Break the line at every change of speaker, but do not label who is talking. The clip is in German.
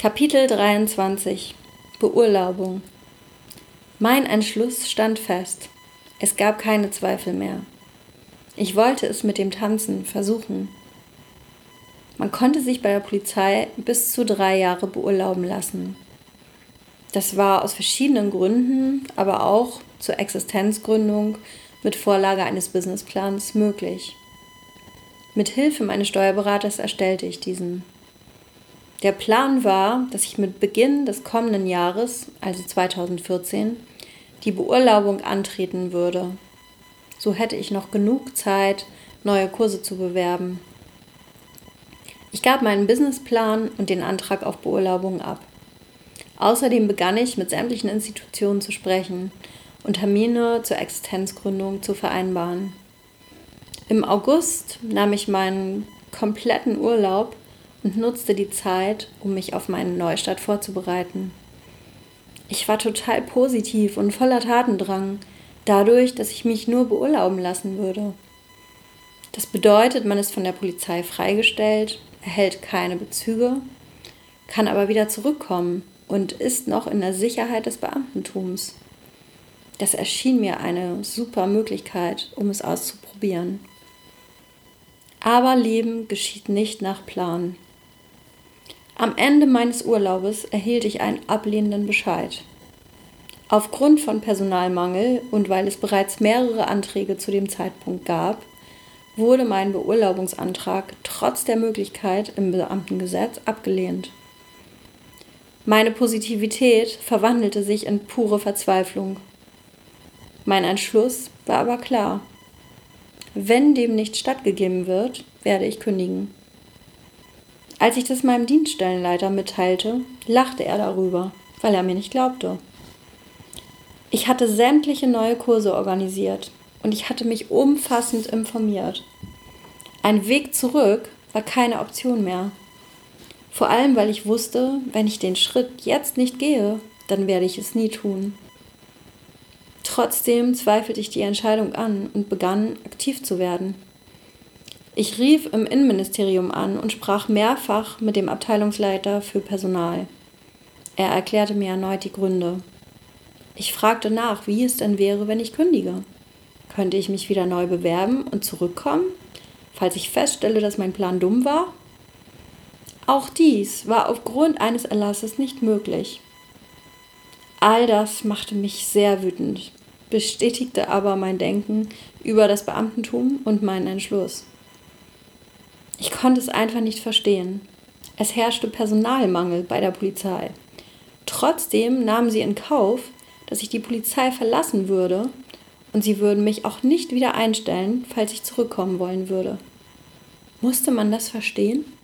Kapitel 23 Beurlaubung. Mein Entschluss stand fest. Es gab keine Zweifel mehr. Ich wollte es mit dem Tanzen versuchen. Man konnte sich bei der Polizei bis zu 3 Jahre beurlauben lassen. Das war aus verschiedenen Gründen, aber auch zur Existenzgründung mit Vorlage eines Businessplans möglich. Mit Hilfe meines Steuerberaters erstellte ich diesen. Der Plan war, dass ich mit Beginn des kommenden Jahres, also 2014, die Beurlaubung antreten würde. So hätte ich noch genug Zeit, neue Kurse zu bewerben. Ich gab meinen Businessplan und den Antrag auf Beurlaubung ab. Außerdem begann ich, mit sämtlichen Institutionen zu sprechen und Termine zur Existenzgründung zu vereinbaren. Im August nahm ich meinen kompletten Urlaub und nutzte die Zeit, um mich auf meinen Neustart vorzubereiten. Ich war total positiv und voller Tatendrang, dadurch, dass ich mich nur beurlauben lassen würde. Das bedeutet, man ist von der Polizei freigestellt, erhält keine Bezüge, kann aber wieder zurückkommen und ist noch in der Sicherheit des Beamtentums. Das erschien mir eine super Möglichkeit, um es auszuprobieren. Aber Leben geschieht nicht nach Plan. Am Ende meines Urlaubes erhielt ich einen ablehnenden Bescheid. Aufgrund von Personalmangel und weil es bereits mehrere Anträge zu dem Zeitpunkt gab, wurde mein Beurlaubungsantrag trotz der Möglichkeit im Beamtengesetz abgelehnt. Meine Positivität verwandelte sich in pure Verzweiflung. Mein Entschluss war aber klar. Wenn dem nicht stattgegeben wird, werde ich kündigen. Als ich das meinem Dienststellenleiter mitteilte, lachte er darüber, weil er mir nicht glaubte. Ich hatte sämtliche neue Kurse organisiert und ich hatte mich umfassend informiert. Ein Weg zurück war keine Option mehr. Vor allem, weil ich wusste, wenn ich den Schritt jetzt nicht gehe, dann werde ich es nie tun. Trotzdem zweifelte ich die Entscheidung an und begann, aktiv zu werden. Ich rief im Innenministerium an und sprach mehrfach mit dem Abteilungsleiter für Personal. Er erklärte mir erneut die Gründe. Ich fragte nach, wie es denn wäre, wenn ich kündige. Könnte ich mich wieder neu bewerben und zurückkommen, falls ich feststelle, dass mein Plan dumm war? Auch dies war aufgrund eines Erlasses nicht möglich. All das machte mich sehr wütend, bestätigte aber mein Denken über das Beamtentum und meinen Entschluss. Ich konnte es einfach nicht verstehen. Es herrschte Personalmangel bei der Polizei. Trotzdem nahmen sie in Kauf, dass ich die Polizei verlassen würde und sie würden mich auch nicht wieder einstellen, falls ich zurückkommen wollen würde. Musste man das verstehen?